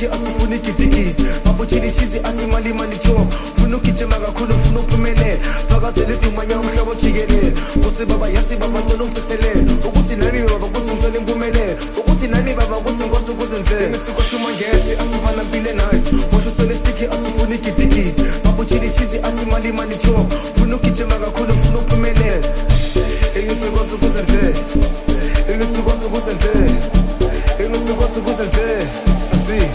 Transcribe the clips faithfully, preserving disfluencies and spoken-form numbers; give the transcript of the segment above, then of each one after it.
sticky akusifuni gidigidi babo chili cheesy athi mali mali chop funa ukugijima kakhulu funa uphumelele phakazela idumanya umhlaba jikelele kusi baba yasi baba ntolo ngithethelele ukuthi nami baba ukuthi ngizole impumelelo ukuthi nami baba ukuthi ngikwazi ukuzenzela ngisikho mangezi asifana mpile nice washo sele sticky akusifuni gidigidi babo chili cheesy athi mali mali chop funa ukugijima kakhulu funa uphumelele engizokwazi ukuzenzela engizokwazi ukuzenzela engizokwazi ukuzenzela asi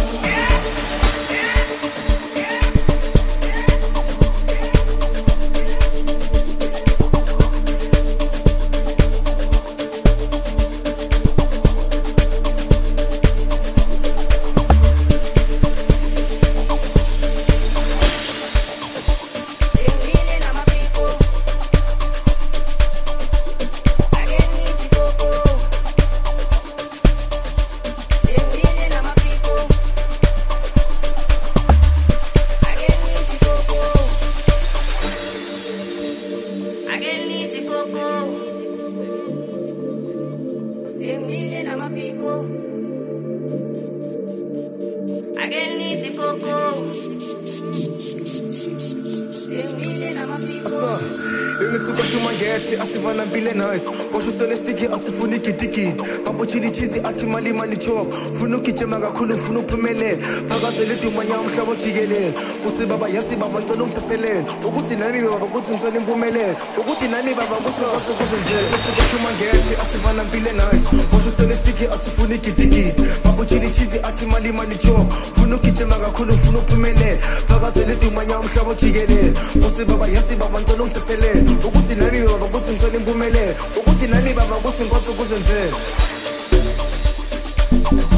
ativana mpile nice washo sele sticky akusifuni gidigidi babo chili cheesy athi mali mali chop funa ukugijima kakhulu funa uphumelele phakazela idumanya umhlaba jikelele kusi baba yasi baba ntolo ngithethelele ukuthi nami baba ukuthi ngizole impumelelo ukuthi nami baba ukuthi ngikwazi ukuzenzela ngisikho mangezi ativana mpile nice washo sele sticky akusifuni gidigidi babo chili cheesy athi mali mali chop funa ukugijima kakhulu funa uphumelele phakazela idumanya umhlaba jikelele kusi baba yasi baba ntolo ngithethelele ukuthi nami baba ukuthi ngizole impumelelo ukuthi nami baba ukuthi ngikwazi ukuzenzela